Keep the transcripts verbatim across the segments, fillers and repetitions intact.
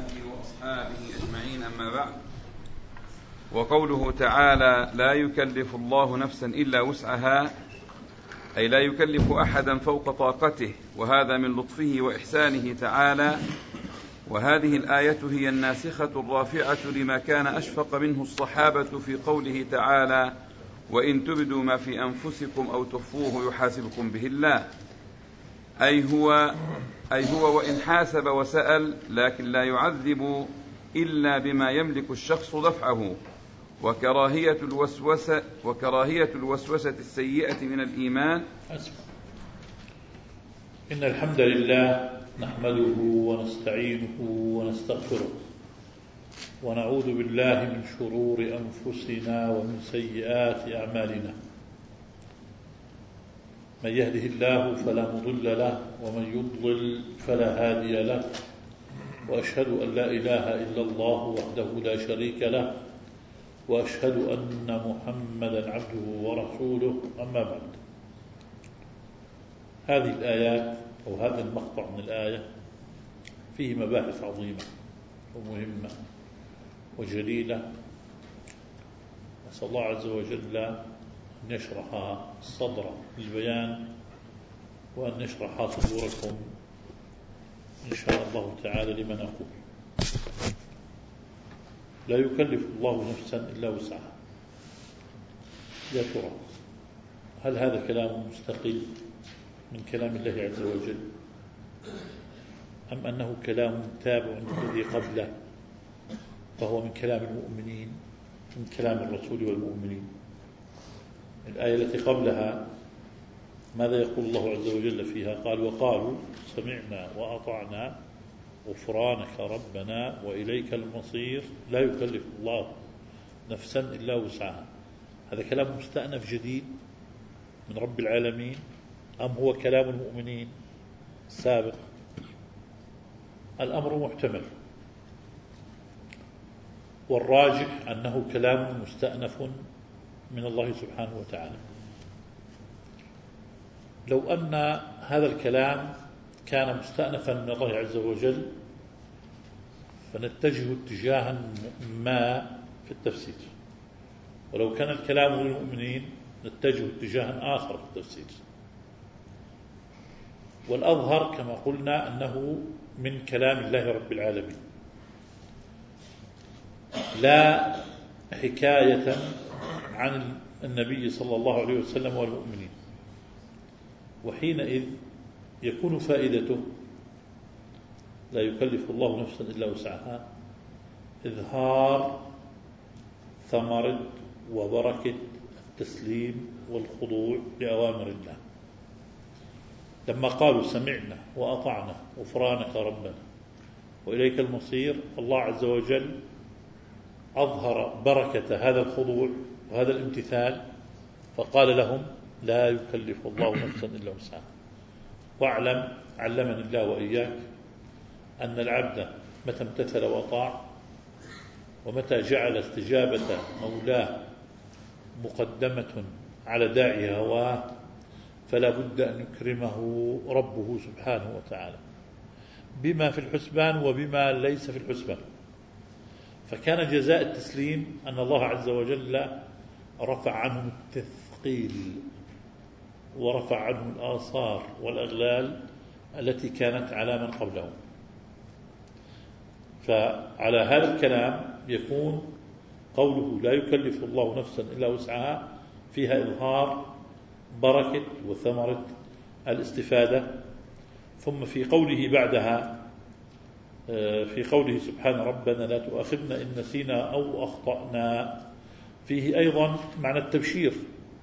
آله وأصحابه أجمعين، أما بعد. وقوله تعالى: لا يكلف الله نفسا إلا وسعها، أي لا يكلف أحدا فوق طاقته، وهذا من لطفه وإحسانه تعالى. وهذه الآية هي الناسخة الرافعة لما كان أشفق منه الصحابة في قوله تعالى: وإن تبدوا ما في أنفسكم أو تخفوه يحاسبكم به الله، أي هو, أي هو وإن حاسب وسأل، لكن لا يعذب إلا بما يملك الشخص دفعه. وكراهية الوسوسة, وكراهية الوسوسة السيئة من الإيمان. إن الحمد لله نحمده ونستعينه ونستغفره، ونعوذ بالله من شرور أنفسنا ومن سيئات أعمالنا. من يهده الله فلا مضل له، ومن يضلل فلا هادي له. وأشهد أن لا إله إلا الله وحده لا شريك له، وأشهد أن محمدا عبده ورسوله. أما بعد، هذه الآيات أو هذا المقطع من الآية فيه مباحث عظيمة ومهمة وجليلة. نسأل الله عز وجل أن يشرح الصدر للبيان، وأن يشرح صدوركم إن شاء الله تعالى لمن أقول. لا يكلف الله نفسا إلا وسعها. يا ترى هل هذا كلام مستقل من كلام الله عز وجل، أم أنه كلام تابع الذي قبله فهو من كلام المؤمنين، من كلام الرسول والمؤمنين؟ الآية التي قبلها ماذا يقول الله عز وجل فيها؟ قال: وقالوا سمعنا وأطعنا غفرانك ربنا وإليك المصير، لا يكلف الله نفسا إلا وسعها. هذا كلام مستأنف جديد من رب العالمين، أم هو كلام المؤمنين السابق؟ الأمر محتمل، والراجح أنه كلام مستأنف من الله سبحانه وتعالى. لو أن هذا الكلام كان مستأنفا من الله عز وجل فنتجه اتجاها ما في التفسير، ولو كان الكلام للمؤمنين نتجه اتجاها آخر في التفسير. والأظهر كما قلنا أنه من كلام الله رب العالمين، لا حكاية عن النبي صلى الله عليه وسلم والمؤمنين. وحينئذ يكون فائدته لا يكلف الله نفسا إلا وسعها إظهار ثمرة وبركة التسليم والخضوع لأوامر الله. لما قالوا سمعنا وأطعنا غفرانك ربنا وإليك المصير، الله عز وجل أظهر بركة هذا الخضوع وهذا الامتثال، فقال لهم: لا يكلف الله نفسا إلا وسعها. واعلم، علمني الله وإياك، أن العبد متى امتثل وأطاع، ومتى جعل استجابة مولاه مقدمة على داعي هواه، فلا بد أن يكرمه ربه سبحانه وتعالى بما في الحسبان وبما ليس في الحسبان. فكان جزاء التسليم أن الله عز وجل رفع عنهم التثقيل، ورفع عنهم الآثار والأغلال التي كانت على من قبلهم. فعلى هذا الكلام يكون قوله لا يكلف الله نفسا إلا وسعها فيها إظهار بركة وثمرة الاستفادة. ثم في قوله بعدها، في قوله سبحانه ربنا لا تؤاخذنا إن نسينا أو أخطأنا، فيه أيضا معنى التبشير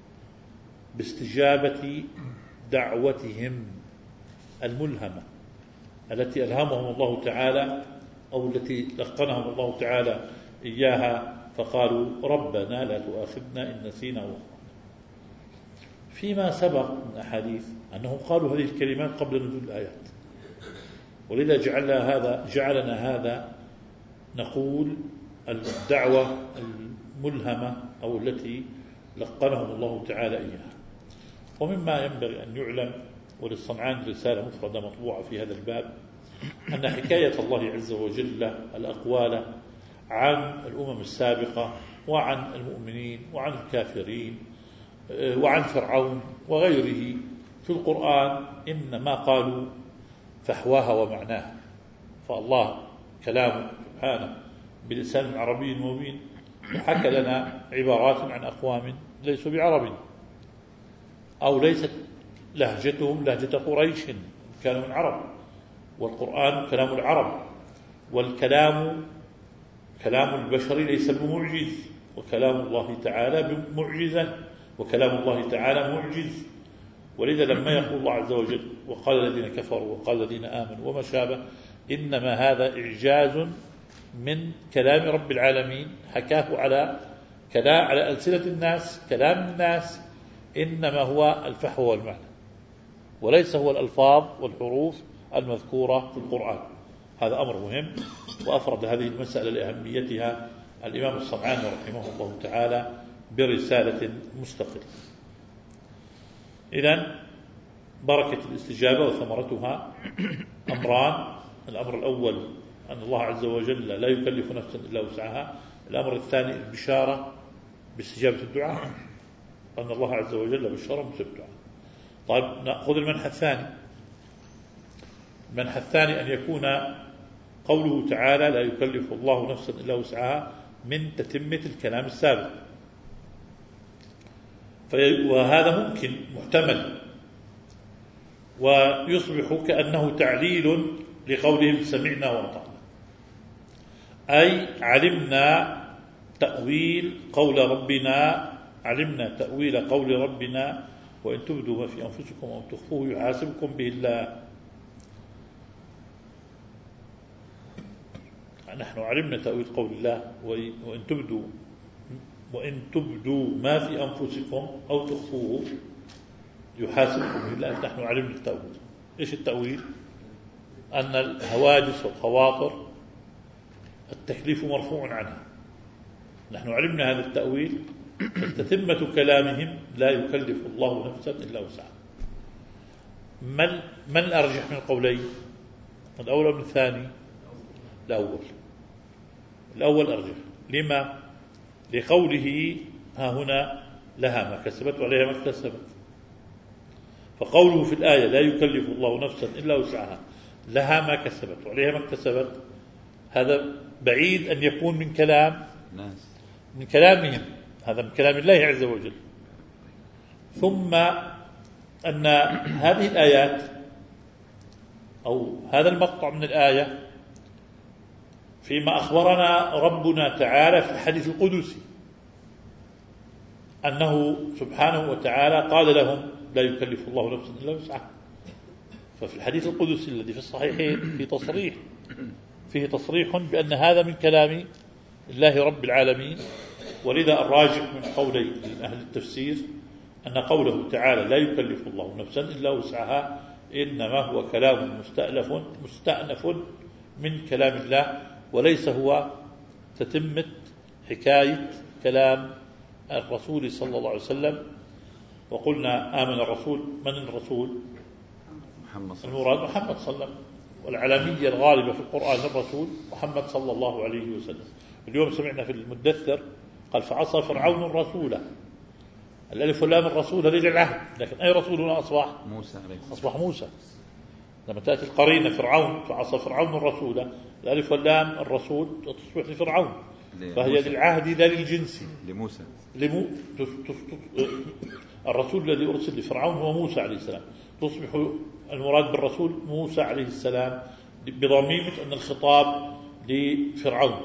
باستجابة دعوتهم الملهمة التي ألهمهم الله تعالى، أو التي لقنهم الله تعالى إياها، فقالوا ربنا لا تؤاخذنا إن نسينا أو أخطأنا. فيما سبق من أحاديث أنهم قالوا هذه الكلمات قبل نزول الآيات، ولذا جعلنا هذا جعلنا هذا نقول الدعوة الملهمة أو التي لقنهم الله تعالى إياها. ومما ينبغي أن يعلم، وللصنعاني رسالة مفردة مطبوعة في هذا الباب، أن حكاية الله عز وجل الأقوال عن الأمم السابقة وعن المؤمنين وعن الكافرين وعن فرعون وغيره في القرآن إنما قالوا فحواها ومعناها. فالله كلامه سبحانه بلسان عربي مبين، وحكى لنا عبارات عن أقوام ليسوا بعرب، أو ليست لهجتهم لهجة قريش، كانوا من عرب، والقرآن كلام العرب، والكلام كلام البشر ليس بمعجز، وكلام الله تعالى معجزا، وكلام الله تعالى معجز. ولذا لما يقول الله عز وجل وقال الذين كفروا وقال الذين آمنوا وما شابه، إنما هذا إعجاز من كلام رب العالمين، حكاه على كلام على ألسنة الناس، كلام الناس، إنما هو الفحوى والمعنى، وليس هو الألفاظ والحروف المذكورة في القرآن. هذا أمر مهم، وأفرد هذه المسألة لأهميتها الإمام الصنعاني رحمه الله تعالى برسالة مستقلة. إذن بركة الاستجابة وثمرتها أمران: الأمر الأول أن الله عز وجل لا يكلف نفسا إلا وسعها. الأمر الثاني البشارة باستجابة الدعاء، أن الله عز وجل بشر باستجابة الدعاء. طيب نأخذ المنحى الثاني. المنحى الثاني أن يكون قوله تعالى لا يكلف الله نفسا إلا وسعها من تتمة الكلام السابق، وهذا ممكن محتمل، ويصبح كأنه تعليل لقولهم سمعنا وأطعنا، أي علمنا تأويل قول ربنا، علمنا تأويل قول ربنا وإن تبدوا ما في أنفسكم أو تخفوه يحاسبكم به الله. نحن علمنا تأويل قول الله وإن تبدوا وإن تبدوا ما في أنفسكم أو تخفوه يحاسبكم به الله. نحن علمنا التأويل. إيش التأويل؟ أن الهواجس والخواطر التكليف مرفوع عنها. نحن علمنا هذا التأويل، فتتمة كلامهم لا يكلف الله نفسا إلا وسعها. من من الأرجح من القولين؟ الأول من الثاني؟ الأول. الأول أرجح. لما؟ لقوله ها هنا لها ما كسبت وعليها ما اكتسبت. فقوله في الآية لا يكلف الله نفسا إلا وسعها لها ما كسبت وعليها ما اكتسبت، هذا بعيد أن يكون من كلام من كلامهم، هذا من كلام الله عز وجل. ثم أن هذه الآيات أو هذا المقطع من الآية فيما أخبرنا ربنا تعالى في الحديث القدسي أنه سبحانه وتعالى قال لهم لا يكلف الله نفسا إلا وسعها. ففي الحديث القدسي الذي في الصحيحين في تصريح فيه تصريح بأن هذا من كلام الله رب العالمين. ولذا الراجح من قولي أهل التفسير أن قوله تعالى لا يكلف الله نفسا إلا وسعها إنما هو كلام مستأنف مستأنف من كلام الله، وليس هو تتمة حكاية كلام الرسول صلى الله عليه وسلم. وقلنا آمن الرسول، من الرسول؟ محمد المراد محمد صلى الله عليه وسلم، والعلمية الغالبة في القرآن الرسول محمد صلى الله عليه وسلم. اليوم سمعنا في المدثر قال فعصى فرعون الرسول، الألف واللام الرسول هذه العهد، لكن أي رسول هنا أصبح؟ موسى عليه السلام. أصبح موسى. لما تأتي القرينة فرعون فعصى فرعون الرسول، الألف واللام الرسول تصبح لفرعون، فهي للعهد لا للجنس. لموسى لمو... الرسول الذي أرسل لفرعون هو موسى عليه السلام، تصبح المراد بالرسول موسى عليه السلام بضميمة أن الخطاب لفرعون.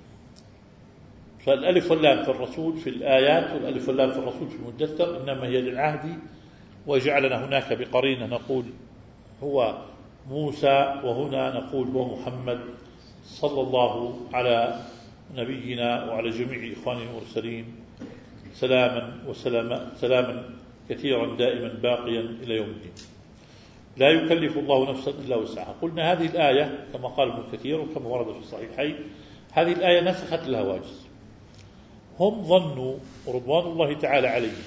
فالألف واللام في الرسول في الآيات والألف واللام في الرسول في المدثر إنما هي للعهد، وجعلنا هناك بقرينة نقول هو موسى، وهنا نقول هو محمد صلى الله على نبينا وعلى جميع إخوانه المرسلين سلاما وسلاما سلاما كثيرا دائما باقيا إلى يوم الدين. لا يكلف الله نفسا إلا وسعها. قلنا هذه الآية كما قال ابن كثير وكما ورد في الصحيحين هذه الآية نسخت الهواجس. هم ظنوا رضوان الله تعالى عليهم،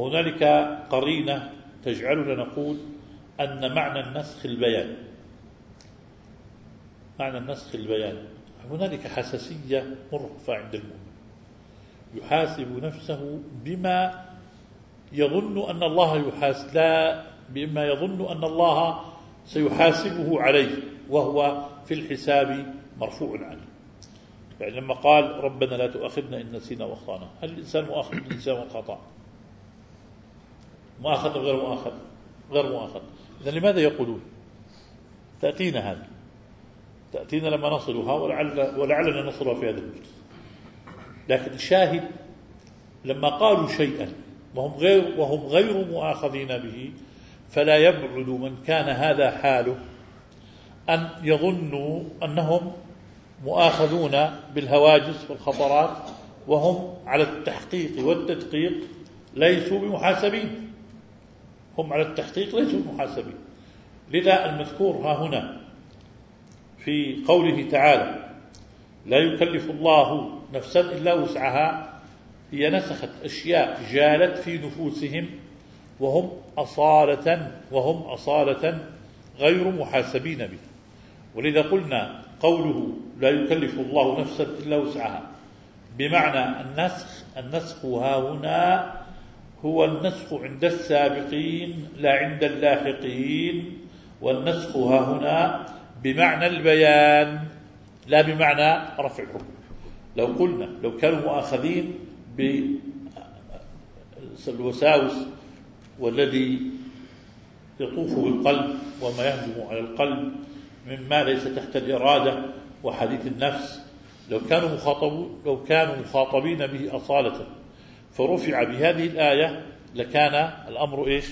وهنالك قرينة تجعلنا نقول أن معنى النسخ البيان، معنى النسخ البيان. هنالك حساسية مرهفة عند المؤمن، يحاسب نفسه بما يظن أن الله يحاسب، لا بما يظن أن الله سيحاسبه عليه، وهو في الحساب مرفوع عنه. يعني لما قال ربنا لا تؤاخذنا إن نسينا وأخطأنا، هل الإنسان مؤاخذ بالإنسان والخطأ؟ مؤاخذ غير مؤاخذ؟ غير مؤاخذ. إذن لماذا يقولون؟ تأتينا هذه، تأتينا لما نصلها، ولعل ولعلنا نصلها في هذا المجلس. لكن الشاهد لما قالوا شيئا وهم غير وهم غير مؤاخذين به، فلا يبعد من كان هذا حاله أن يظنوا أنهم مؤاخذون بالهواجس والخطرات، وهم على التحقيق والتدقيق ليسوا بمحاسبين. هم على التحقيق ليسوا بمحاسبين. لذا المذكور ها هنا في قوله تعالى لا يكلف الله نفسا إلا وسعها، هي نسخت أشياء جالت في نفوسهم وهم أصالة وهم أصالة غير محاسبين بها. ولذا قلنا قوله لا يكلف الله نفسا إلا وسعها بمعنى النسخ. النسخ ها هنا هو النسخ عند السابقين لا عند اللاحقين، والنسخ ها هنا بمعنى البيان لا بمعنى رفع الحكم. لو قلنا لو كانوا مؤاخذين بالوساوس والذي يطوف بالقلب وما يهجم على القلب مما ليس تحت الإرادة وحديث النفس، لو كانوا مخاطبون لو كانوا مخاطبين به أصالة فرفع بهذه الآية لكان الأمر إيش؟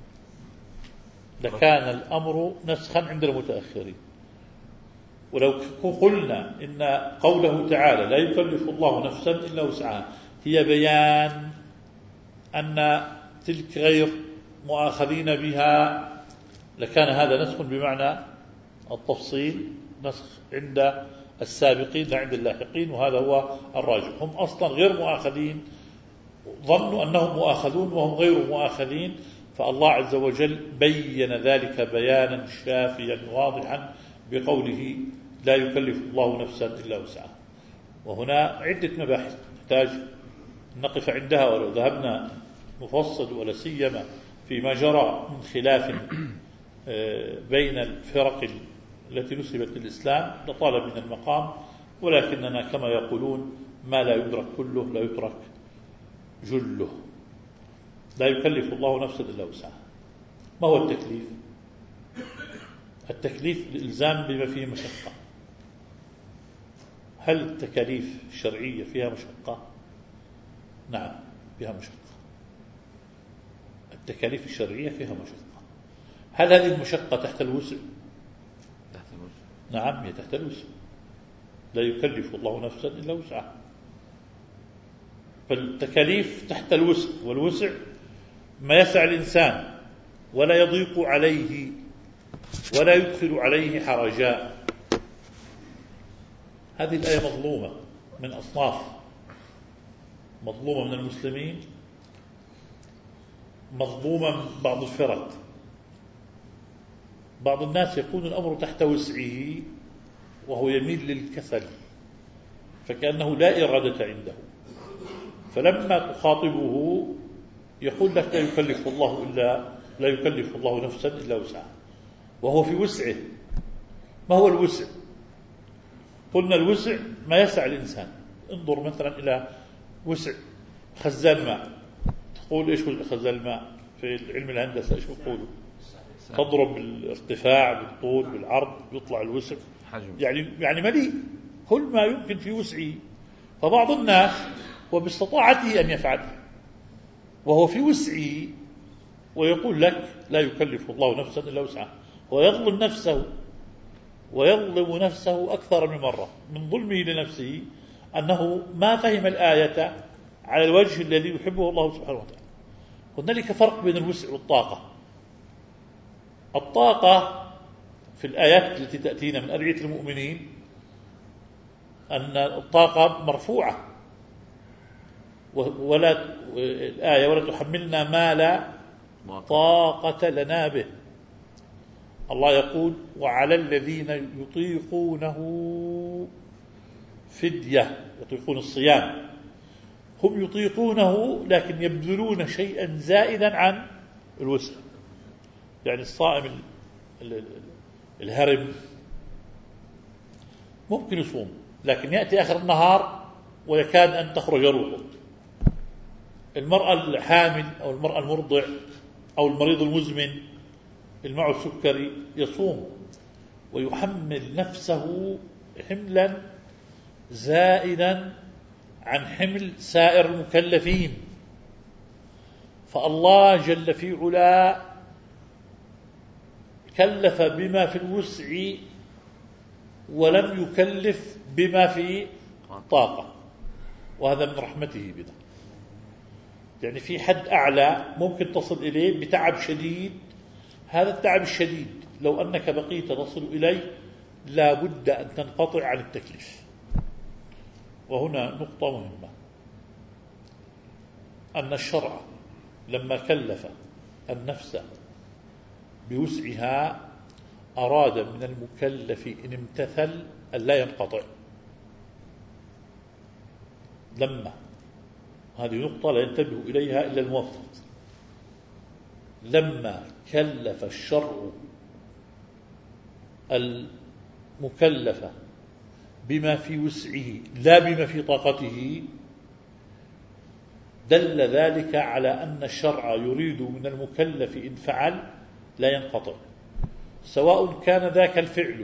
لكان الأمر نسخا عند المتأخرين. ولو قلنا إن قوله تعالى لا يكلف الله نفسا إلا وسعها هي بيان أن تلك غير مؤاخذين بها، لكان هذا نسخ بمعنى التفصيل، نسخ عند السابقين لا عند اللاحقين، وهذا هو الراجح. هم أصلا غير مؤاخذين، ظنوا أنهم مؤاخذون وهم غير مؤاخذين، فالله عز وجل بين ذلك بيانا شافيا واضحا بقوله لا يكلف الله نفسا إلا وسعها. وهنا عدة مباحث نحتاج نقف عندها، ولو ذهبنا نفصل ولا سيما فيما جرى من خلاف بين الفرق التي نسبت للإسلام لطال من المقام، ولكننا كما يقولون ما لا يدرك كله لا يترك جله. لا يكلف الله نفسا إلا وسعها. ما هو التكليف؟ التكليف الإلزام بما فيه مشقة. هل التكاليف الشرعية فيها مشقة؟ نعم فيها مشقة. التكاليف الشرعية فيها مشقة. هل هذه المشقة تحت الوسع؟ تحت الوسع. نعم هي تحت الوسع. لا يكلف الله نفسا إلا وسعها. فالتكاليف تحت الوسع، والوسع ما يسع الإنسان ولا يضيق عليه ولا يدخل عليه حرجا. هذه الآية مظلومة من أصناف، مظلومة من المسلمين، مظلومة من بعض الفرق. بعض الناس يكون الأمر تحت وسعه وهو يميل للكسل، فكأنه لا إرادة عنده، فلما تخاطبه يقول لك لا يكلف الله إلا لا يكلف الله نفسا إلا وسعها، وهو في وسعه. ما هو الوسع؟ قلنا الوسع ما يسع الإنسان. انظر مثلا إلى وسع خزان ماء، تقول إيش هو خزان الماء في علم الهندسة؟ إيش يقولوا؟ تضرب بالارتفاع بالطول بالعرض يطلع الوسع، يعني يعني مليء كل ما يمكن في وسعه. فبعض الناس وباستطاعته أن يفعل وهو في وسعه ويقول لك لا يكلف الله نفسا إلا وسعها، ويظلم نفسه ويظلم نفسه أكثر من مرة. من ظلمه لنفسه أنه ما فهم الآية على الوجه الذي يحبه الله سبحانه وتعالى. هنالك فرق بين الوسع والطاقة. الطاقة في الآيات التي تأتينا من أدعية المؤمنين أن الطاقة مرفوعة، ولا الآية ولا تحملنا ما لا طاقة لنا به. الله يقول وعلى الذين يطيقونه فدية، يطيقون الصيام، هم يطيقونه لكن يبذلون شيئا زائدا عن الوسع. يعني الصائم الهرم ممكن يصوم، لكن يأتي آخر النهار ويكاد أن تخرج روحه. المرأة الحامل أو المرأة المرضع أو المريض المزمن المعه السكري يصوم ويحمل نفسه حملا زائدا عن حمل سائر المكلفين. فالله جل في علا كلف بما في الوسع ولم يكلف بما في طاقة، وهذا من رحمته بنا. يعني في حد أعلى ممكن تصل إليه بتعب شديد، هذا التعب الشديد لو أنك بقيت تصل إليه لا بد أن تنقطع عن التكليف. وهنا نقطة مهمة، أن الشرع لما كلف النفس بوسعها أراد من المكلف إن امتثل أن لا ينقطع. لما هذه نقطة لا ينتبه إليها إلا الموفق. لما كلف الشرع المكلف بما في وسعه لا بما في طاقته دل ذلك على أن الشرع يريد من المكلف إن فعل لا ينقطع، سواء كان ذاك الفعل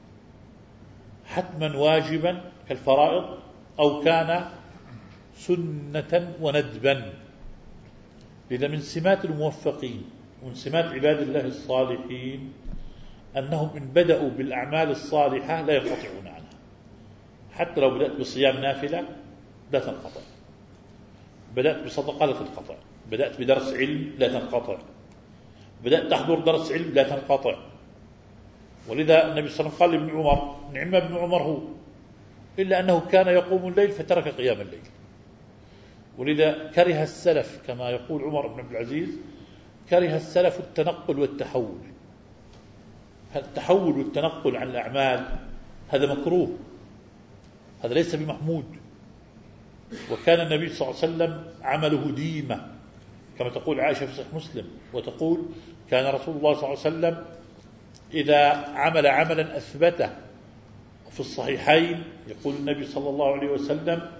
حتما واجبا كالفرائض أو كان سنة وندبا. لذا من سمات الموفقين ومن سمات عباد الله الصالحين أنهم إن بدأوا بالأعمال الصالحة لا ينقطعون عنها. حتى لو بدأت بصيام نافلة لا تنقطع، بدأت بصدقة لا تنقطع، بدأت بدرس علم لا تنقطع، بدأت تحضر درس علم لا تنقطع. ولذا النبي صلى الله عليه وسلم قال لابن عمر: نعم ابن عمر هو، إلا أنه كان يقوم الليل فترك قيام الليل. ولذا كره السلف كما يقول عمر بن عبد العزيز: كره السلف التنقل والتحول. التحول والتنقل عن الأعمال هذا مكروه، هذا ليس بمحمود. وكان النبي صلى الله عليه وسلم عمله ديمة كما تقول عائشة في صحيح مسلم، وتقول: كان رسول الله صلى الله عليه وسلم إذا عمل عملا أثبته. في الصحيحين يقول النبي صلى الله عليه وسلم: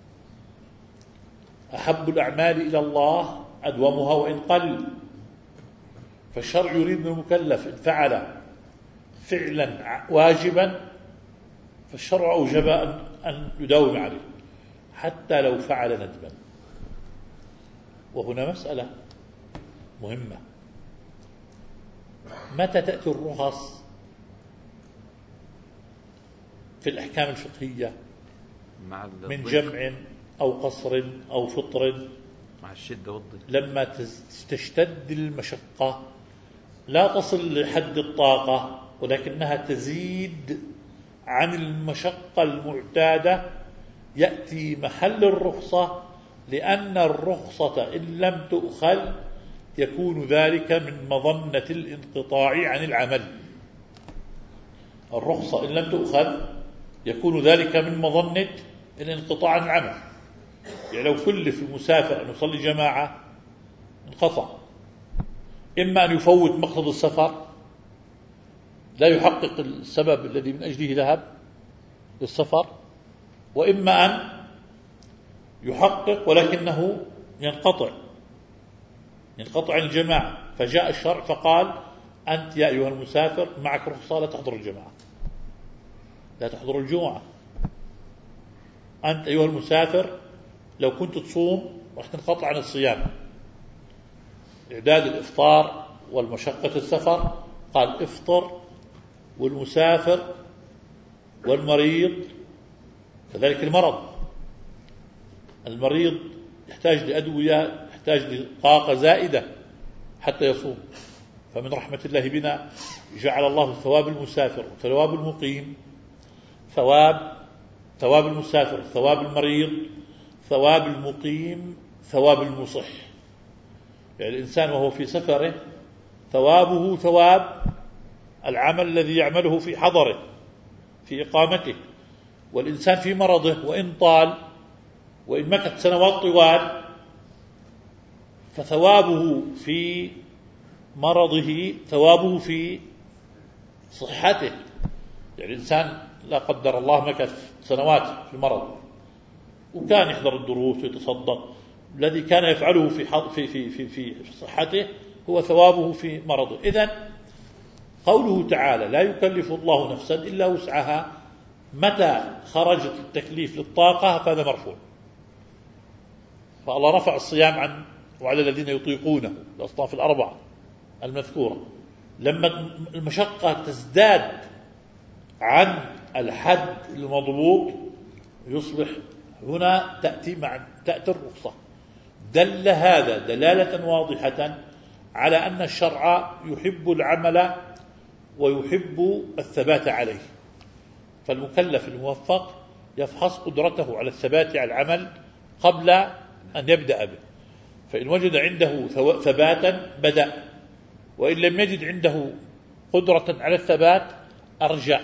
أحب الأعمال إلى الله أدومها وإن قل. فالشرع يريد من المكلف إن فعل فعلا واجبا فالشرع أوجب أن يداوم عليه حتى لو فعل ندبا. وهنا مسألة مهمة: متى تأتي الرخص في الأحكام الفقهية من جمع أو قصر أو فطر؟ مع الشدة والضيق. لما تشتد المشقة لا تصل لحد الطاقة ولكنها تزيد عن المشقة المعتادة، يأتي محل الرخصة، لأن الرخصة إن لم تؤخذ يكون ذلك من مظنة الانقطاع عن العمل. الرخصة إن لم تؤخذ يكون ذلك من مظنة الانقطاع عن العمل. يعني لو كلف المسافر أن يصلي جماعة انقطع، إما أن يفوت مقصد السفر لا يحقق السبب الذي من أجله ذهب للسفر، وإما أن يحقق ولكنه ينقطع ينقطع عن الجماعة. فجاء الشرع فقال: أنت يا أيها المسافر معك رخصة لا تحضر الجماعة، لا تحضر الجمعة. أنت أيها المسافر لو كنت تصوم راح تنقطع عن الصيام. إعداد الإفطار والمشقة السفر قال: افطر. والمسافر والمريض كذلك المرض، المريض يحتاج لأدوية، يحتاج لطاقة زائدة حتى يصوم. فمن رحمة الله بنا جعل الله ثواب المسافر وثواب المقيم، ثواب ثواب المسافر ثواب المريض، ثواب المقيم ثواب المصح. يعني الإنسان وهو في سفره ثوابه ثواب العمل الذي يعمله في حضره في إقامته. والإنسان في مرضه وإن طال وإن مكث سنوات طوال فثوابه في مرضه ثوابه في صحته. يعني الإنسان لا قدر الله مكث سنوات في مرض وكان يحضر الدروس ويتصدق، الذي كان يفعله في في في في في صحته هو ثوابه في مرضه. إذن قوله تعالى لا يكلف الله نفسا إلا وسعها، متى خرجت التكليف للطاقة فهذا مرفوع. فالله رفع الصيام عن وعلى الذين يطيقونه الأصناف الأربعة المذكورة. لما المشقة تزداد عن الحد المضبوط يصبح هنا تأتي مع تأتي الرخصة. دل هذا دلالة واضحة على أن الشرع يحب العمل ويحب الثبات عليه. فالمكلف الموفق يفحص قدرته على الثبات على العمل قبل أن يبدأ به، فإن وجد عنده ثباتا بدأ، وإن لم يجد عنده قدرة على الثبات أرجع.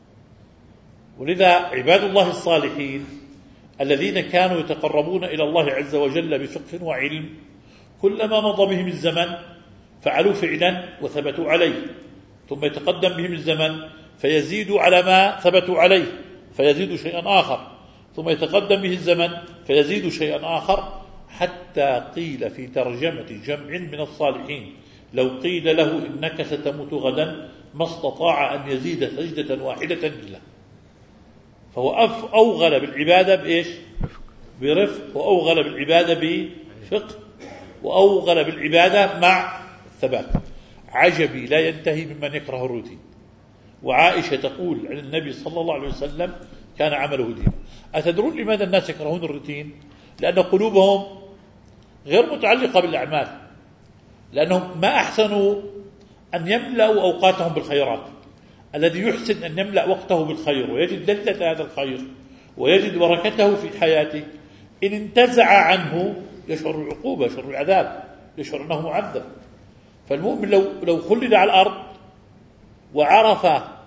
ولذا عباد الله الصالحين الذين كانوا يتقربون إلى الله عز وجل بفقه وعلم كلما مضى بهم الزمن فعلوا فعلا وثبتوا عليه، ثم يتقدم بهم الزمن فيزيدوا على ما ثبتوا عليه فيزيدوا شيئا آخر، ثم يتقدم به الزمن فيزيدوا شيئا آخر، حتى قيل في ترجمة جمع من الصالحين لو قيل له إنك ستموت غدا ما استطاع أن يزيد سجدة واحدة لله. فهو أوغل بالعبادة بإيش؟ برفق، وأوغل بالعبادة بفقه، وأوغل بالعبادة مع الثبات. عجبي لا ينتهي ممن يكره الروتين. وعائشة تقول عن النبي صلى الله عليه وسلم كان عمله دين. أتدرون لماذا الناس يكرهون الروتين؟ لأن قلوبهم غير متعلقة بالأعمال، لأنهم ما أحسنوا أن يملأوا أوقاتهم بالخيرات. الذي يحسن أن يملأ وقته بالخير ويجد لذة هذا الخير ويجد بركته في حياته، إن انتزع عنه يشعر بالعقوبة، يشعر بالعذاب، يشعر أنه معذب. فالمؤمن لو لو خلد على الأرض وعرف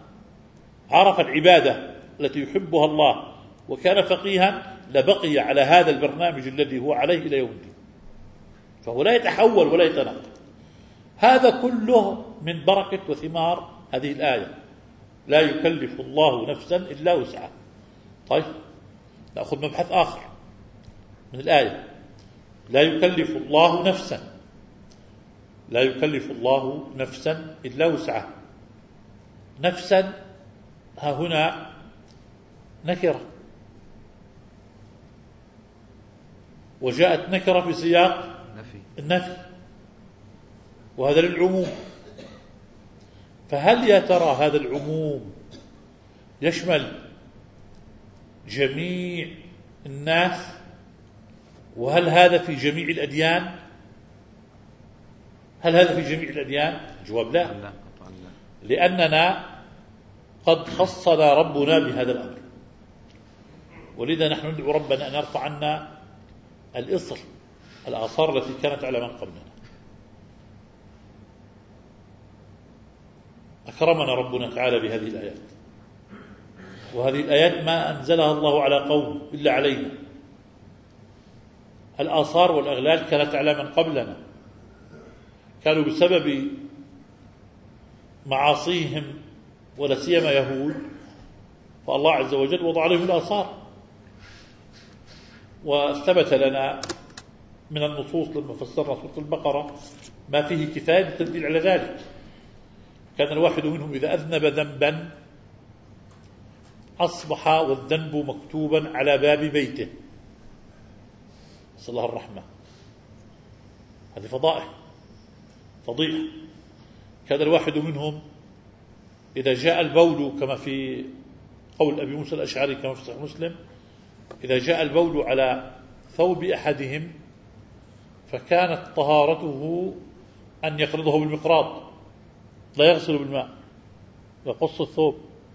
عرف العبادة التي يحبها الله وكان فقيها لبقي على هذا البرنامج الذي هو عليه إلى يوم الدين، فهو لا يتحول ولا يتنقل. هذا كله من بركة وثمار هذه الآية لا يكلف الله نفسا إلا وسعها. طيب نأخذ مبحث آخر من الآية. لا يكلف الله نفسا لا يكلف الله نفسا إلا وسعها. نفسا ها هنا نكرة، وجاءت نكرة في سياق النفي، وهذا للعموم. فهل يا ترى هذا العموم يشمل جميع الناس؟ وهل هذا في جميع الأديان؟ هل هذا في جميع الأديان؟ الجواب لا، لأننا قد خصنا ربنا بهذا الأمر. ولذا نحن ندعو ربنا أن يرفع عنا الإصر الآثار التي كانت على من قبلنا. أكرمنا ربنا تعالى بهذه الآيات، وهذه الآيات ما أنزلها الله على قوم إلا علينا. الآثار والأغلال كانت على من قبلنا، كانوا بسبب معاصيهم ولا سيما يهود، فالله عز وجل وضع عليهم الآثار. وثبت لنا من النصوص لما فسرنا سورة البقرة ما فيه كفاية بالتدليل على ذلك. كان الواحد منهم إذا أذنب ذنبا أصبح والذنب مكتوبا على باب بيته، نسأل الله الرحمة. هذه فضائح فضيحة. كان الواحد منهم إذا جاء البول كما في قول أبي موسى الأشعري كما في صحيح مسلم، إذا جاء البول على ثوب أحدهم فكانت طهارته أن يقرضه بالمقراض، لا يغسل بالماء، يقص الثوب.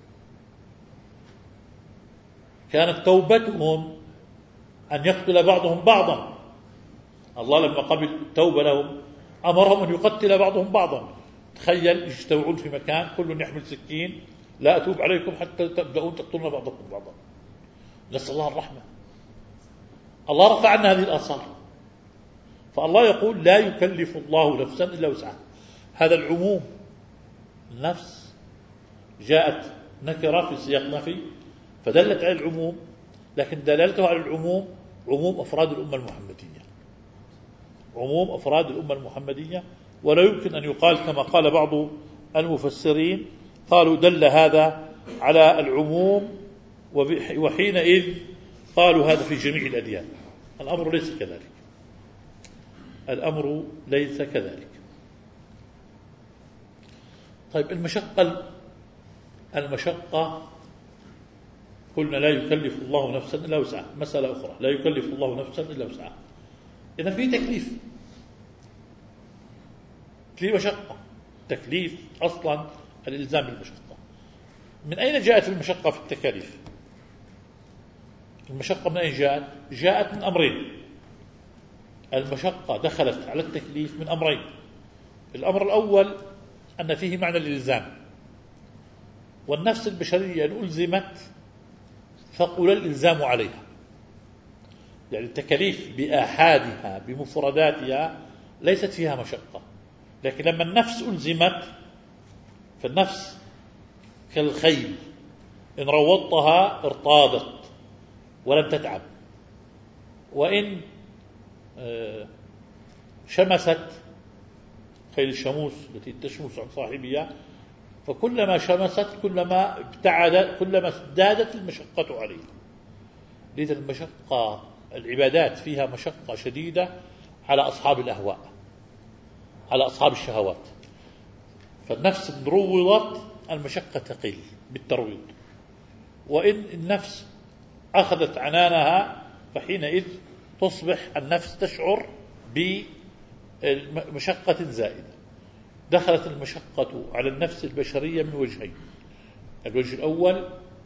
كانت توبتهم أن يقتل بعضهم بعضا. الله لما قبل توبة لهم أمرهم أن يقتل بعضهم بعضا، تخيل يجتمعون في مكان كل يحمل سكين، لا أتوب عليكم حتى تبدأون تقتلون بعضكم بعضا. نسأل الله الرحمة. الله رفع عنا هذه الآثار. فالله يقول لا يكلف الله نفسا إلا وسعها. هذا العموم، النفس جاءت نكرة في سياق نفي فدلت على العموم، لكن دلالته على العموم عموم أفراد الأمة المحمدية، عموم أفراد الأمة المحمدية. ولا يمكن أن يقال كما قال بعض المفسرين قالوا دل هذا على العموم وحينئذ قالوا هذا في جميع الأديان. الأمر ليس كذلك، الأمر ليس كذلك. طيب المشقة المشقة قلنا لا يكلف الله نفسا إلا وسعها. مسألة أخرى، لا يكلف الله نفسا إلا وسعها. إذا في تكليف، في مشقة، تكليف أصلا الإلزام بالمشقة. من أين جاءت المشقة في التكاليف؟ المشقة من أين جاءت؟ جاءت من أمرين. المشقة دخلت على التكليف من أمرين. الأمر الأول أن فيه معنى الإلزام، والنفس البشرية إن ألزمت فقل الإلزام عليها، يعني التكاليف بآحادها بمفرداتها ليست فيها مشقة. لكن لما النفس ألزمت فالنفس كالخيل إن روضتها ارتاضت ولم تتعب، وإن شمست خيل الشموس التي تشمس عن صاحبها فكلما شمست كلما ابتعدت كلما ازدادت المشقة عليه. لذا المشقة العبادات فيها مشقة شديدة على أصحاب الأهواء، على أصحاب الشهوات. فالنفس إن روضت المشقة تقل بالترويض، وإن النفس أخذت عنانها فحينئذ تصبح النفس تشعر بمشقة زائدة. دخلت المشقة على النفس البشرية من وجهين. الوجه الأول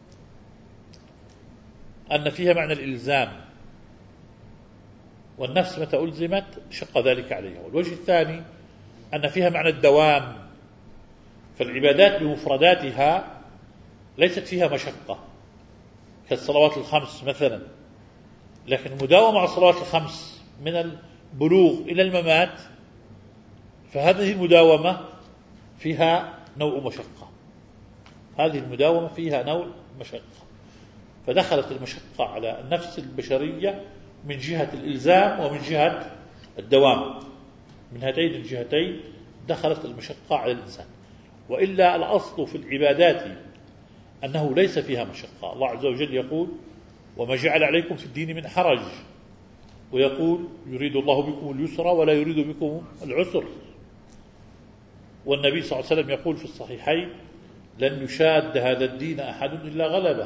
أن فيها معنى الإلزام، والنفس متى ألزمت شق ذلك عليها. والوجه الثاني أن فيها معنى الدوام، فالعبادات بمفرداتها ليست فيها مشقة كالصلوات الخمس مثلا، لكن المداومة على الصلوات الخمس من البلوغ إلى الممات فهذه المداومة فيها نوع مشقة، هذه المداومة فيها نوع مشقة. فدخلت المشقة على النفس البشرية من جهة الإلزام ومن جهة الدوام، من هاتين الجهتين دخلت المشقة على الإنسان. وإلا الأصل في العبادات أنه ليس فيها مشقة. الله عز وجل يقول وما جعل عليكم في الدين من حرج، ويقول يريد الله بكم اليسر ولا يريد بكم العسر. والنبي صلى الله عليه وسلم يقول في الصحيحين لن يشاد هذا الدين أحد إلا غلبه.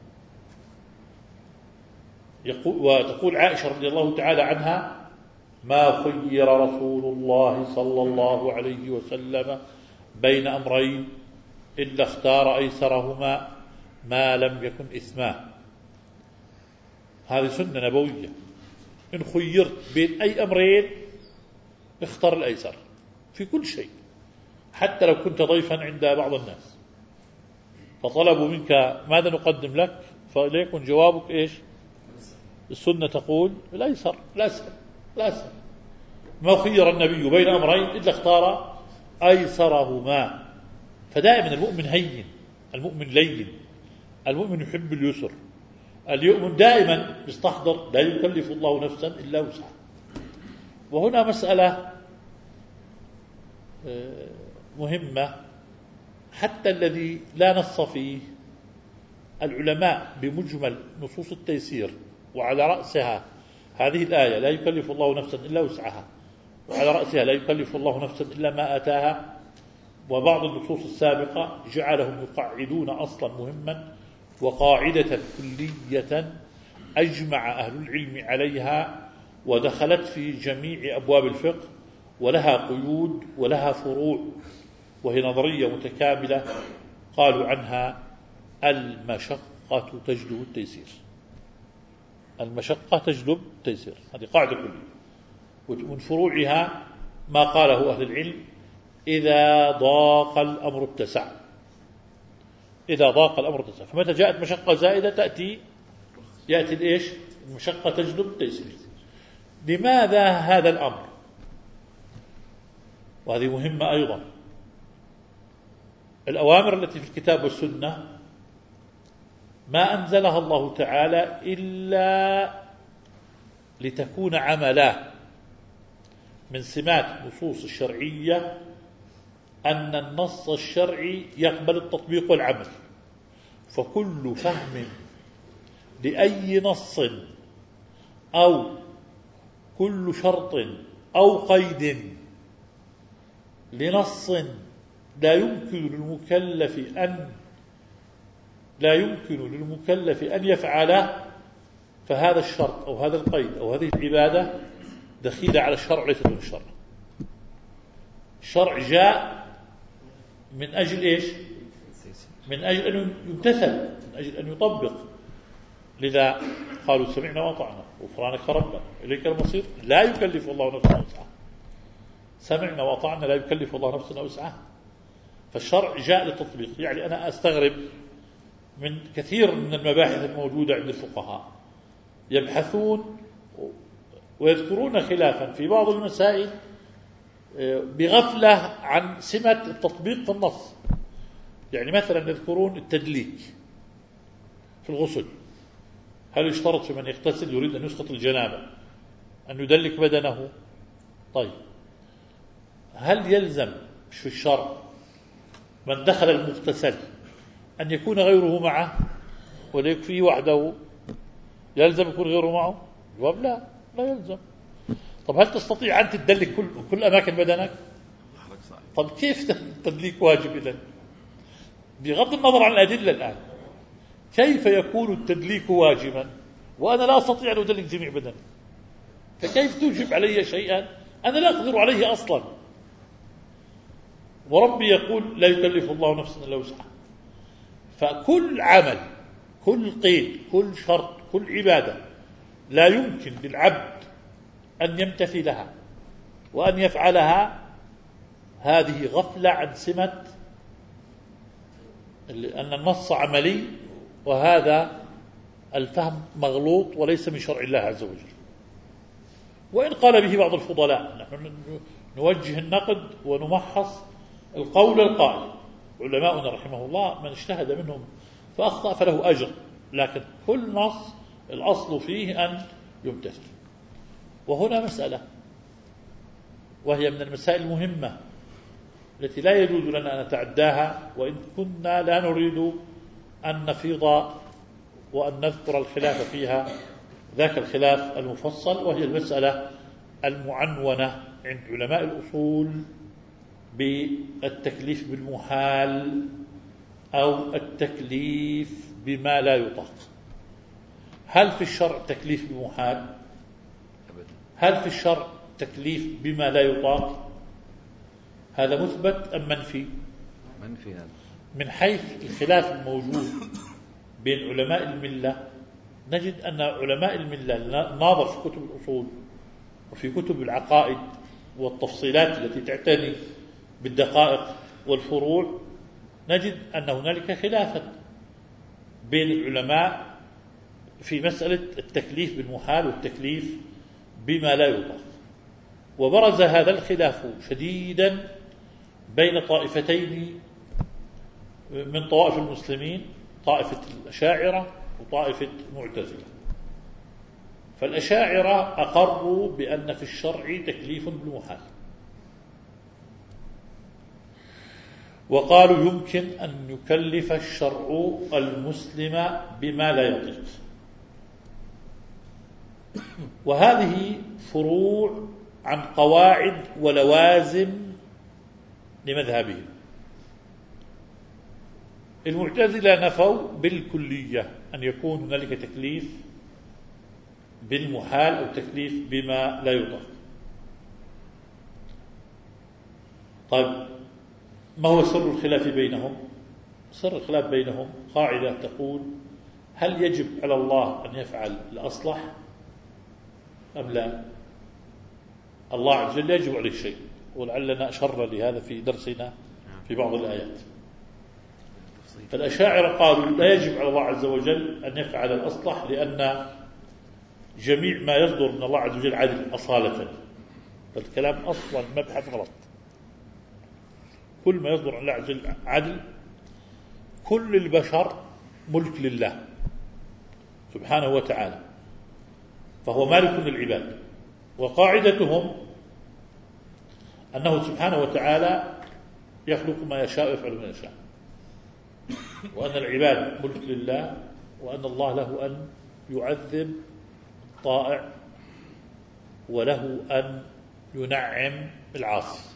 يقول وتقول عائشة رضي الله تعالى عنها ما خير رسول الله صلى الله عليه وسلم بين أمرين إلا اختار أيسرهما ما لم يكن إثما. هذه سنة نبوية، إن خيرت بين أي أمرين اختر الأيسر في كل شيء، حتى لو كنت ضيفا عند بعض الناس فطلبوا منك ماذا نقدم لك فليكن جوابك إيش؟ السنة تقول الأيسر، الأسهل الأسهل. ما خير النبي بين أمرين إلا اختار أيسرهما. فدائما المؤمن هين، المؤمن لين، المؤمن يحب اليسر، المؤمن دائما يستحضر لا يكلف الله نفسا إلا وسعها. وهنا مسألة مهمة حتى الذي لا نص فيه، العلماء بمجمل نصوص التيسير وعلى رأسها هذه الآية لا يكلف الله نفسا إلا وسعها، وعلى رأسها لا يكلف الله نفسا إلا ما آتاها، وبعض النصوص السابقة جعلهم يقعدون أصلا مهما وقاعدة كلية أجمع أهل العلم عليها ودخلت في جميع أبواب الفقه ولها قيود ولها فروع، وهي نظرية متكاملة قالوا عنها المشقة تجلب التيسير. المشقة تجلب التيسير، هذه قاعدة كلية. ومن فروعها ما قاله أهل العلم إذا ضاق الأمر اتسع. إذا ضاق الأمر اتسع. فمتى جاءت مشقة زائدة تأتي يأتي الإيش؟ المشقة تجلب التيسير. لماذا هذا الأمر؟ وهذه مهمة أيضا. الأوامر التي في الكتاب والسنة ما أنزلها الله تعالى إلا لتكون عملا. من سمات النصوص الشرعية أن النص الشرعي يقبل التطبيق والعمل. فكل فهم لأي نص أو كل شرط أو قيد لنص لا يمكن للمكلف أن لا يمكن للمكلف أن يفعله، فهذا الشرط أو هذا القيد أو هذه العبادة دخيلة على الشرع ليست من الشرع. الشرع جاء من أجل إيش؟ من أجل أن يمتثل، من أجل أن يطبق. لذا قالوا سمعنا وأطعنا غفرانك ربنا إليك المصير لا يكلف الله نفسا وسعها. سمعنا وأطعنا لا يكلف الله نفسا وسعها. فالشرع جاء للتطبيق. يعني أنا أستغرب من كثير من المباحث الموجودة عند الفقهاء، يبحثون ويذكرون خلافا في بعض المسائل بغفلة عن سمة التطبيق في النص. يعني مثلا يذكرون التدليك في الغسل، هل يشترط في من يغتسل يريد أن يسقط الجنابة أن يدلك بدنه؟ طيب، هل يلزم في الشرع من دخل المغتسل أن يكون غيره معه ولا يكفيه وحده؟ يلزم يكون غيره معه؟ الجواب لا، لا يلزم. طب هل تستطيع أن تدلك كل, كل أماكن بدنك؟ طب كيف التدليك واجب إذن؟ بغض النظر عن الأدلة الآن، كيف يكون التدليك واجبا وأنا لا أستطيع أن أدلك جميع بدني؟ فكيف توجب علي شيئا أنا لا أقدر عليه أصلا؟ وربي يقول لا يكلف الله نفسا إلا وسعها. فكل عمل، كل قيد، كل شرط، كل عبادة لا يمكن للعبد أن يمتثلها وأن يفعلها، هذه غفلة عن سمة أن النص عملي، وهذا الفهم مغلوط وليس من شرع الله عز وجل. وإن قال به بعض الفضلاء، نحن نوجه النقد ونمحص القول القائل. علماؤنا رحمه الله من اجتهد منهم فأخطأ فله أجر، لكن كل نص الأصل فيه أن يمتثل. وهنا مسألة، وهي من المسائل المهمة التي لا يجوز لنا أن نتعداها، وإن كنا لا نريد أن نفيض وأن نذكر الخلاف فيها ذاك الخلاف المفصل. وهي المسألة المعنونة عند علماء الأصول بالتكليف بالمحال أو التكليف بما لا يطاق. هل في الشرع تكليف بمحال؟ هل في الشرع تكليف بما لا يطاق؟ هذا مثبت أم منفي؟ منفي. هذا من حيث الخلاف الموجود بين علماء الملة، نجد أن علماء الملة ناظر في كتب الأصول وفي كتب العقائد والتفصيلات التي تعتني بالدقائق والفروع، نجد أن هنالك خلافا بين العلماء في مسألة التكليف بالمحال والتكليف بما لا يطاق. وبرز هذا الخلاف شديدا بين طائفتين من طوائف المسلمين، طائفة الأشاعرة وطائفة المعتزلة. فالأشاعرة أقروا بأن في الشرع تكليف بالمحال، وقالوا يمكن أن يكلف الشرع المسلم بما لا يطيق. وهذه فروع عن قواعد ولوازم لمذهبهم. المعتزلة نفوا بالكلية أن يكون هنالك تكليف بالمحال أو تكليف بما لا يطاق. طيب، ما هو سر الخلاف بينهم؟ سر الخلاف بينهم قاعدة تقول: هل يجب على الله أن يفعل الأصلح أم لا؟ الله عز وجل يجب عليه شيء، ولعلنا أشرنا لهذا في درسنا في بعض الآيات. فالأشاعرة قالوا لا يجب على الله عز وجل أن يفعل الأصلح، لأن جميع ما يصدر من الله عز وجل عدل أصالة. فالكلام أصلا مبحث غلط. كل ما يصدر عن الله عز وجل عدل. كل البشر ملك لله سبحانه وتعالى، فهو مالك للعباد. وقاعدتهم أنه سبحانه وتعالى يخلق ما يشاء ويفعل ما يشاء، وأن العباد ملك لله، وأن الله له أن يعذب الطائع وله أن ينعم العاصي.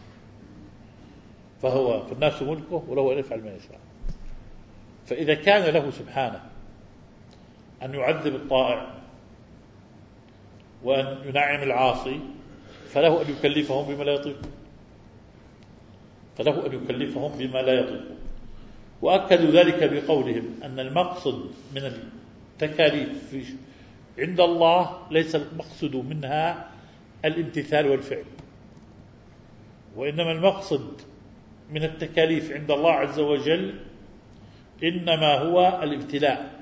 فهو فالناس ملكه وله أن يفعل ما يشاء. فإذا كان له سبحانه أن يعذب الطائع وأن ينعم العاصي، فله أن يكلفهم بما لا يطيقون فله أن يكلفهم بما لا يطيقون وأكدوا ذلك بقولهم أن المقصد من التكاليف عند الله ليس المقصد منها الامتثال والفعل، وإنما المقصد من التكاليف عند الله عز وجل إنما هو الابتلاء.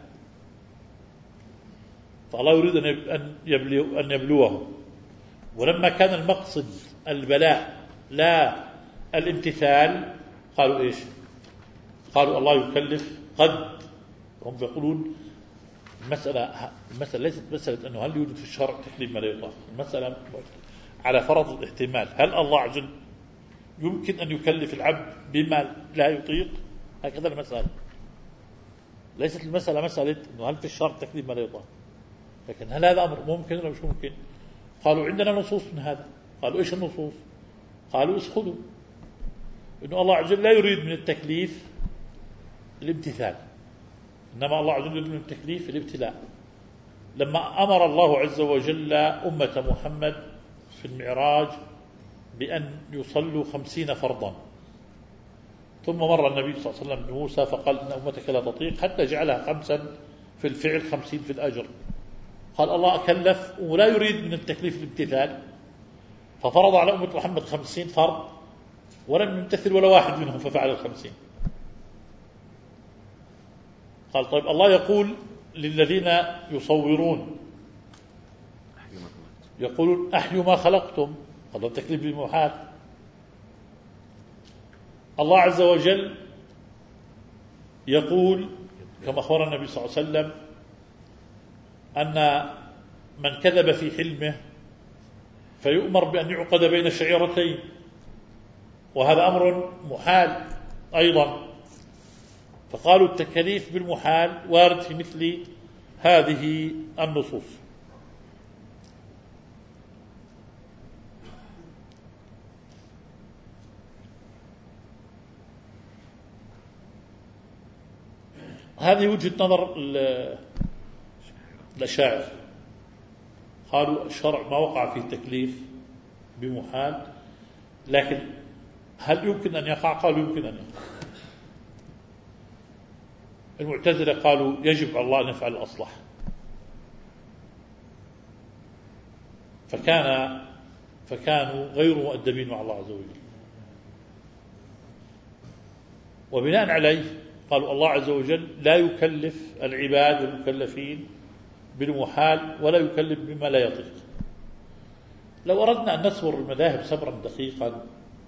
فالله يريد أن يبلو أن يبلوهم، ولما كان المقصد البلاء لا الامتثال قالوا إيش؟ قالوا الله يكلف قد. هم يقولون المسألة المسألة ليست مسألة أنه هل يوجد في الشرع تكليف ما لا يطاق، المسألة على فرض الاحتمال. هل الله عز وجل يمكن أن يكلف العبد بما لا يطيق؟ هكذا المسألة. ليست المسألة مسألة أنه هل في الشرع تكليف ما لا يطاق، لكن هل هذا أمر ممكن ولا مش ممكن؟ قالوا عندنا نصوص من هذا. قالوا إيش النصوص؟ قالوا اسخذوا إنه الله عز وجل لا يريد من التكليف الامتثال، إنما الله عز وجل يريد من التكليف الابتلاء. لما أمر الله عز وجل أمة محمد في المعراج بأن يصلوا خمسين فرضا، ثم مر النبي صلى الله عليه وسلم بموسى فقال إن أمتك لا تطيق، حتى جعلها خمسا في الفعل خمسين في الأجر. قال الله أكلف ولا يريد من التكليف الامتثال، ففرض على أمة محمد خمسين فرض ولم يمتثل ولا واحد منهم ففعل الخمسين. قال طيب الله يقول للذين يصورون يقولون أحيوا ما خلقتم، قال التكليف بالمحال. الله عز وجل يقول كما أخبر النبي صلى الله عليه وسلم أن من كذب في حلمه فيؤمر بأن يعقد بين شعيرتين، وهذا أمر محال أيضا. فقالوا التكاليف بالمحال وارد في مثل هذه النصوص. هذه وجهة نظر الأشاعرة. قالوا الشرع ما وقع فيه تكليف بمحال، لكن هل يمكن أن يقع؟ قالوا يمكن أن يقع. المعتزلة قالوا يجب على الله أن يفعل الأصلح، فكان فكانوا غير مؤدبين مع الله عز وجل. وبناء عليه قالوا الله عز وجل لا يكلف العباد والمكلفين بالمحال ولا يكلف بما لا يطيق. لو أردنا أن نصبر المذاهب صبرا دقيقا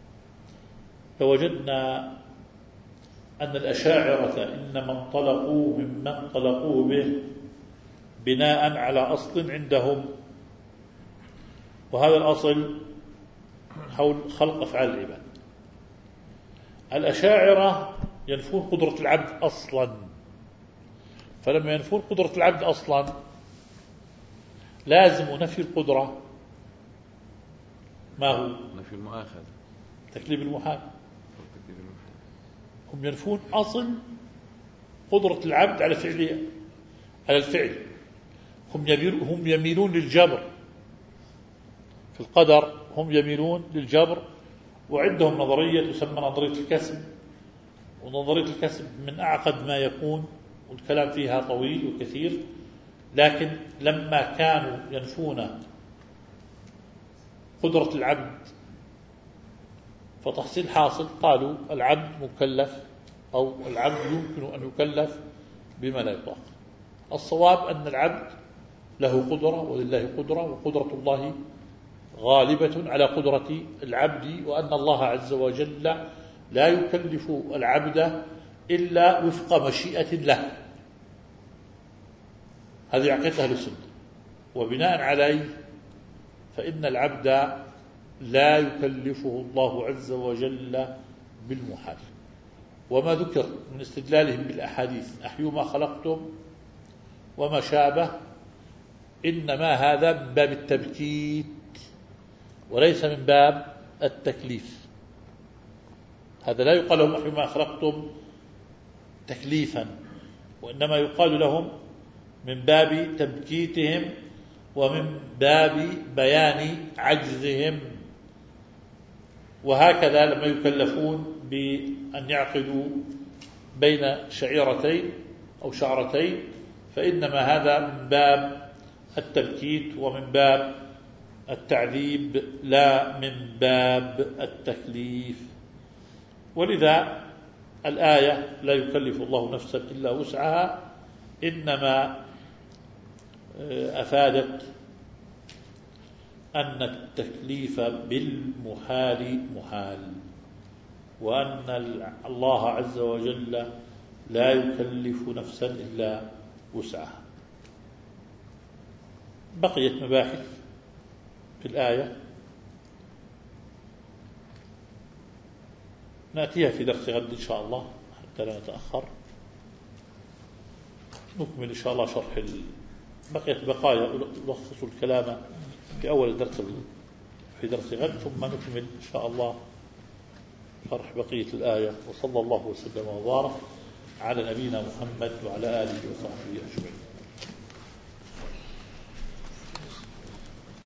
لوجدنا أن الأشاعرة إنما انطلقوا مما انطلقوا به بناء على أصل عندهم، وهذا الأصل حول خلق أفعال العباد. الأشاعرة ينفون قدرة العبد أصلا، فلما ينفون قدرة العبد أصلا لازم نفي القدرة ما هو؟ نفي المؤاخذة، تكليف المحال. هم ينفون أصل قدرة العبد على فعل على الفعل. هم هم يميلون للجبر في القدر، هم يميلون للجبر، وعندهم نظرية تسمى نظرية الكسب. ونظرية الكسب من أعقد ما يكون، والكلام فيها طويل وكثير. لكن لما كانوا ينفون قدرة العبد فتحصيل حاصل قالوا العبد مكلف أو العبد يمكن أن يكلف بما لا يطاق. الصواب أن العبد له قدرة ولله قدرة، وقدرة الله غالبة على قدرة العبد، وأن الله عز وجل لا يكلف العبد إلا وفق مشيئة له. هذه عقيدة أهل السنة. وبناء عليه فإن العبد لا يكلفه الله عز وجل بالمحال. وما ذكر من استدلالهم بالأحاديث أحيوا ما خلقتم وما شابه إنما هذا من باب التبكيت وليس من باب التكليف. هذا لا يقال لهم أحيوا ما خلقتم تكليفا، وإنما يقال لهم من باب تبكيتهم ومن باب بيان عجزهم. وهكذا لما يكلفون بأن يعقدوا بين شعيرتين أو شعرتين فإنما هذا من باب التبكيت ومن باب التعذيب لا من باب التكليف. ولذا الآية لا يكلف الله نفسا إلا وسعها إنما أفادت أن التكليف بالمحال محال، وأن الله عز وجل لا يكلف نفسا إلا وسعها. بقيت مباحث في الآية نأتيها في درس غد إن شاء الله حتى لا نتأخر. نكمل إن شاء الله شرح ال... بقيت بقايا ألخص الكلام في أول الدرس في درس غد، ثم نكمل إن شاء الله شرح بقية الآية. وصلى الله وسلم وبارك على نبينا محمد وعلى آله وصحبه أجمعين.